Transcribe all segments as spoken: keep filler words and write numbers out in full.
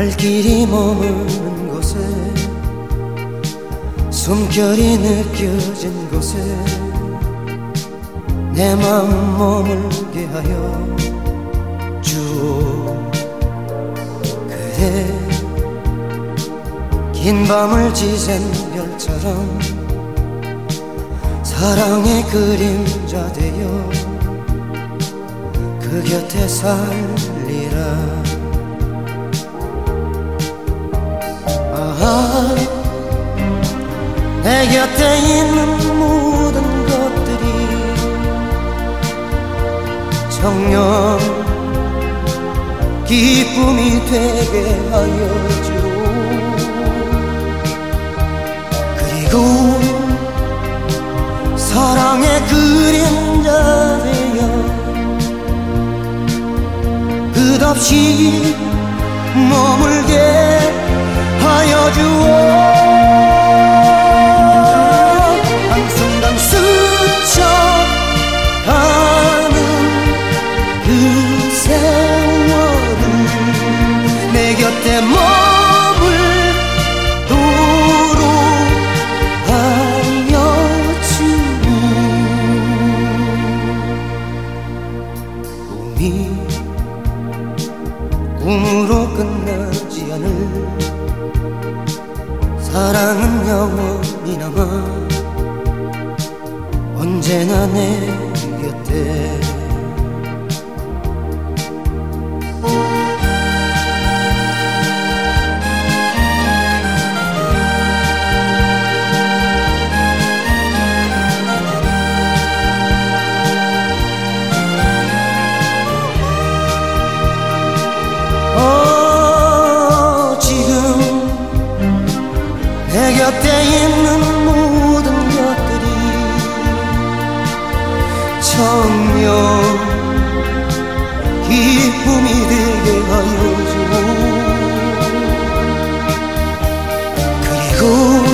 발길이 머무는 곳에 숨결이 느껴진 곳에 내 마음 머물게 하여 주오. 그대 긴 밤을 지샌 별처럼 사랑의 그림자 되어 그 곁에 살리라. 아하, 내 곁에 있는 모든 것들이 정녕 기쁨이 되게 하여 주오. 그리고 사랑의 그림자 되어 끝없이 머물게 하여 주오. 한순간 스쳐가는 그 세월을 내 곁에 머물도록 하여 주오. 꿈이 꿈으로 끝나지 않을 사랑은 영원히 남아 언제나 내 곁에. 내 곁에 있는 모든 것들이 정녕 기쁨이 되게 하여 주오. 그리고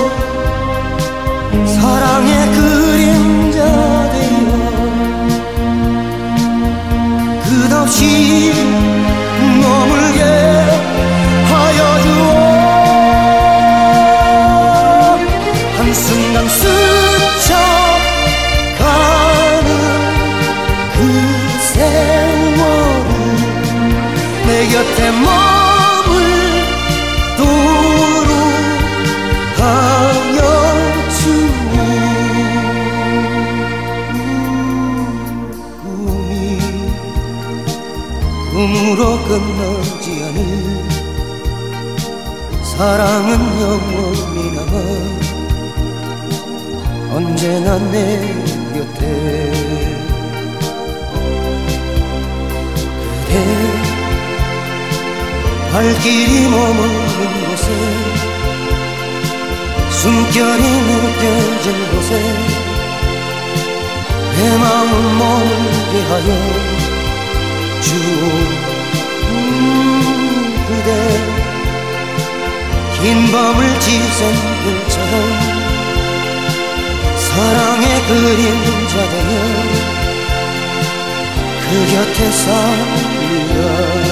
사랑의 그림자 되어 끝없이 머물게 하여 주오. 한순간 스쳐가는 그 세월을 내 곁에 머물도록 하여 주오. 꿈이 꿈으로 끝나지 않을 사랑은 영원히 남아 언제나 내 곁에. 그대 발길이 머무는 곳에 숨결이 느껴진 곳에 내 마음 머물게 하여 주오. 음, 그대 긴 밤을 지샌 별처럼 사랑의 그림자 되어 그 곁에 살리라.